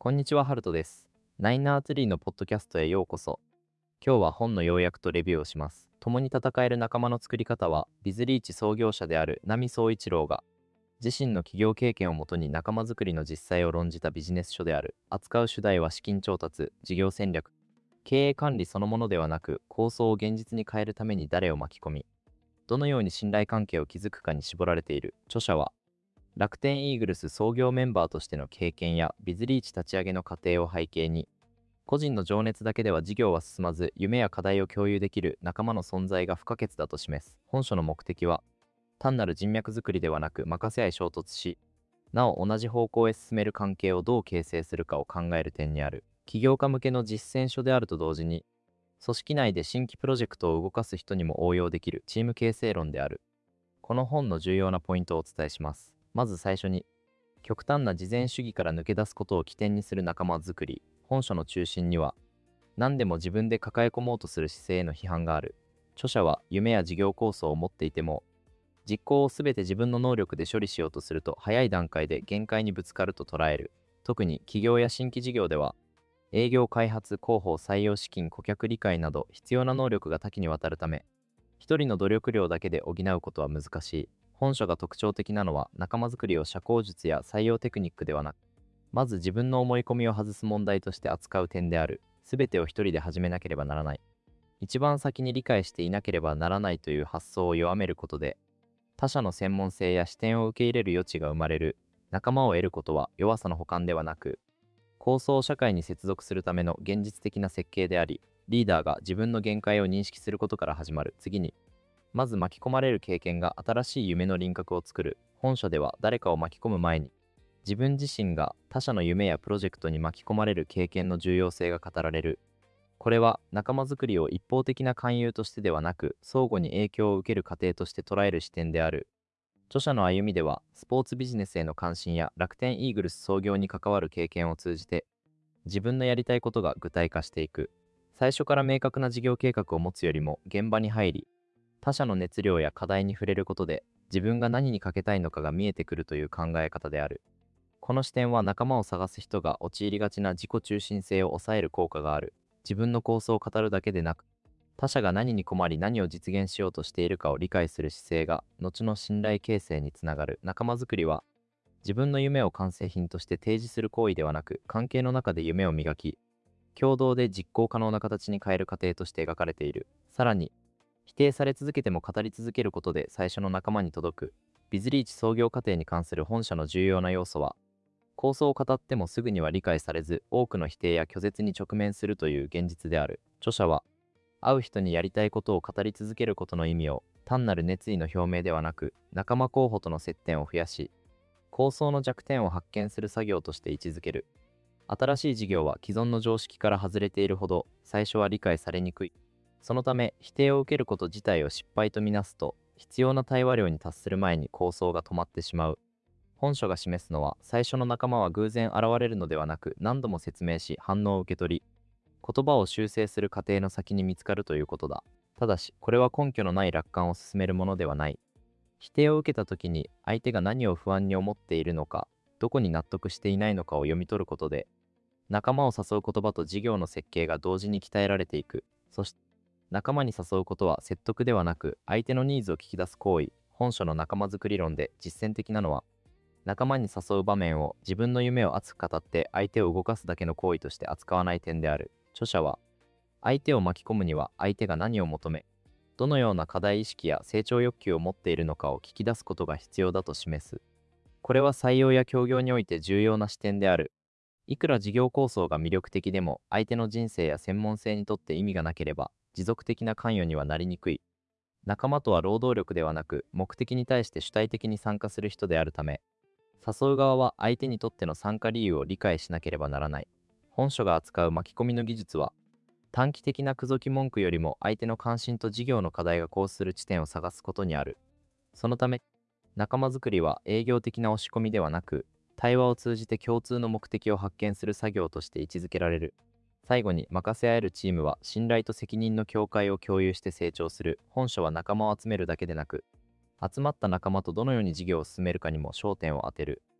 こんにちは、ハルトです。ナインナーツリーのポッドキャストへようこそ。今日は本の要約とレビューをします。共に戦える仲間の作り方は、ビズリーチ創業者である波総一郎が、自身の企業経験をもとに仲間づくりの実際を論じたビジネス書である。扱う主題は資金調達、事業戦略、経営管理そのものではなく、構想を現実に変えるために誰を巻き込み、どのように信頼関係を築くかに絞られている。著者は、楽天イーグルス創業メンバーとしての経験やビズリーチ立ち上げの過程を背景に、個人の情熱だけでは事業は進まず、夢や課題を共有できる仲間の存在が不可欠だと示す。本書の目的は、単なる人脈作りではなく、任せ合い衝突し、なお同じ方向へ進める関係をどう形成するかを考える点にある。起業家向けの実践書であると同時に、組織内で新規プロジェクトを動かす人にも応用できるチーム形成論である。この本の重要なポイントをお伝えします。まず最初に、極端な慈善主義から抜け出すことを起点にする仲間づくり。本書の中心には、何でも自分で抱え込もうとする姿勢への批判がある。著者は夢や事業構想を持っていても、実行をすべて自分の能力で処理しようとすると早い段階で限界にぶつかると捉える。特に企業や新規事業では、営業開発、広報、採用資金、顧客理解など必要な能力が多岐にわたるため、一人の努力量だけで補うことは難しい。本書が特徴的なのは、仲間づくりを社交術や採用テクニックではなく、まず自分の思い込みを外す問題として扱う点である。すべてを一人で始めなければならない。一番先に理解していなければならないという発想を弱めることで、他者の専門性や視点を受け入れる余地が生まれる。仲間を得ることは弱さの補完ではなく、構想社会に接続するための現実的な設計であり、リーダーが自分の限界を認識することから始まる。次に、まず巻き込まれる経験が新しい夢の輪郭を作る。本書では誰かを巻き込む前に、自分自身が他者の夢やプロジェクトに巻き込まれる経験の重要性が語られる。これは仲間づくりを一方的な勧誘としてではなく、相互に影響を受ける過程として捉える視点である。著者の歩みでは、スポーツビジネスへの関心や楽天イーグルス創業に関わる経験を通じて、自分のやりたいことが具体化していく。最初から明確な事業計画を持つよりも現場に入り、他者の熱量や課題に触れることで、自分が何にかけたいのかが見えてくるという考え方である。この視点は仲間を探す人が陥りがちな自己中心性を抑える効果がある。自分の構想を語るだけでなく、他者が何に困り何を実現しようとしているかを理解する姿勢が、後の信頼形成につながる。仲間づくりは、自分の夢を完成品として提示する行為ではなく、関係の中で夢を磨き、共同で実行可能な形に変える過程として描かれている。さらに、否定され続けても語り続けることで最初の仲間に届く。ビズリーチ創業過程に関する本社の重要な要素は、構想を語ってもすぐには理解されず、多くの否定や拒絶に直面するという現実である。著者は、会う人にやりたいことを語り続けることの意味を、単なる熱意の表明ではなく、仲間候補との接点を増やし、構想の弱点を発見する作業として位置づける。新しい事業は既存の常識から外れているほど、最初は理解されにくい。そのため、否定を受けること自体を失敗とみなすと、必要な対話量に達する前に構想が止まってしまう。本書が示すのは、最初の仲間は偶然現れるのではなく、何度も説明し、反応を受け取り、言葉を修正する過程の先に見つかるということだ。ただし、これは根拠のない楽観を進めるものではない。否定を受けた時に、相手が何を不安に思っているのか、どこに納得していないのかを読み取ることで、仲間を誘う言葉と事業の設計が同時に鍛えられていく。そして、仲間に誘うことは説得ではなく、相手のニーズを聞き出す行為。本書の仲間づくり論で実践的なのは、仲間に誘う場面を自分の夢を熱く語って相手を動かすだけの行為として扱わない点である。著者は、相手を巻き込むには相手が何を求め、どのような課題意識や成長欲求を持っているのかを聞き出すことが必要だと示す。これは採用や協業において重要な視点である。いくら事業構想が魅力的でも、相手の人生や専門性にとって意味がなければ、持続的な関与にはなりにくい。仲間とは労働力ではなく、目的に対して主体的に参加する人であるため、誘う側は相手にとっての参加理由を理解しなければならない。本書が扱う巻き込みの技術は、短期的な口説き文句よりも相手の関心と事業の課題が交する地点を探すことにある。そのため、仲間づくりは営業的な押し込みではなく、対話を通じて共通の目的を発見する作業として位置づけられる。最後に、任せ合えるチームは信頼と責任の境界を共有して成長する。本書は仲間を集めるだけでなく、集まった仲間とどのように事業を進めるかにも焦点を当てる。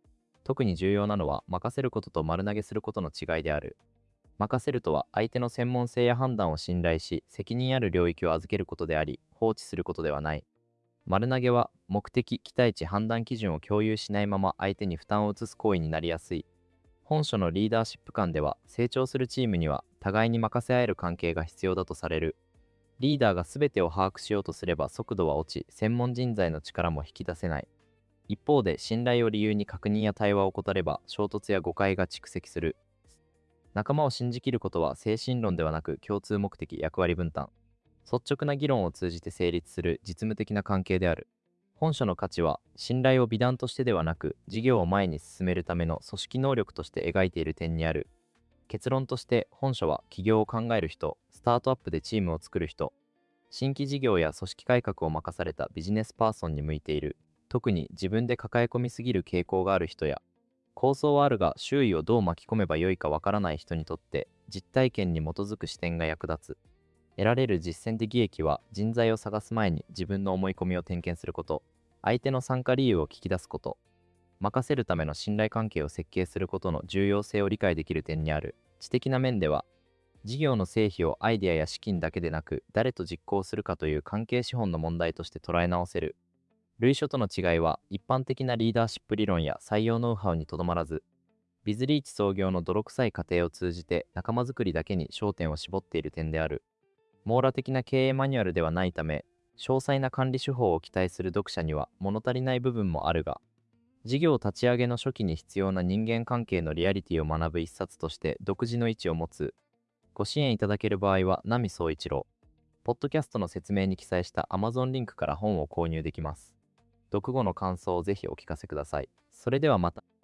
特に重要なのは任せることと丸投げすることの違いである。任せるとは相手の専門性や判断を信頼し、責任ある領域を預けることであり、放置することではない。丸投げは目的、期待値、判断基準を共有しないまま相手に負担を移す行為になりやすい。本書のリーダーシップ間では、成長するチームには互いに任せ合える関係が必要だとされる。リーダーが全てを把握しようとすれば速度は落ち、専門人材の力も引き出せない。一方で、信頼を理由に確認や対話を怠れば、衝突や誤解が蓄積する。仲間を信じきることは精神論ではなく共通目的、役割分担、率直な議論を通じて成立する実務的な関係である。本書の価値は、信頼を美談としてではなく、事業を前に進めるための組織能力として描いている点にある。結論として、本書は起業を考える人、スタートアップでチームを作る人、新規事業や組織改革を任されたビジネスパーソンに向いている。特に自分で抱え込みすぎる傾向がある人や、構想はあるが周囲をどう巻き込めばよいかわからない人にとって、実体験に基づく視点が役立つ。得られる実践的益は、人材を探す前に自分の思い込みを点検すること、相手の参加理由を聞き出すこと、任せるための信頼関係を設計することの重要性を理解できる点にある。知的な面では、事業の成否をアイデアや資金だけでなく、誰と実行するかという関係資本の問題として捉え直せる。類書との違いは、一般的なリーダーシップ理論や採用ノウハウにとどまらず、ビズリーチ創業の泥臭い過程を通じて仲間づくりだけに焦点を絞っている点である。網羅的な経営マニュアルではないため、詳細な管理手法を期待する読者には物足りない部分もあるが、事業立ち上げの初期に必要な人間関係のリアリティを学ぶ一冊として独自の位置を持つ。ご支援いただける場合は、波総一郎。ポッドキャストの説明に記載した Amazon リンクから本を購入できます。読後の感想をぜひお聞かせください。それではまた。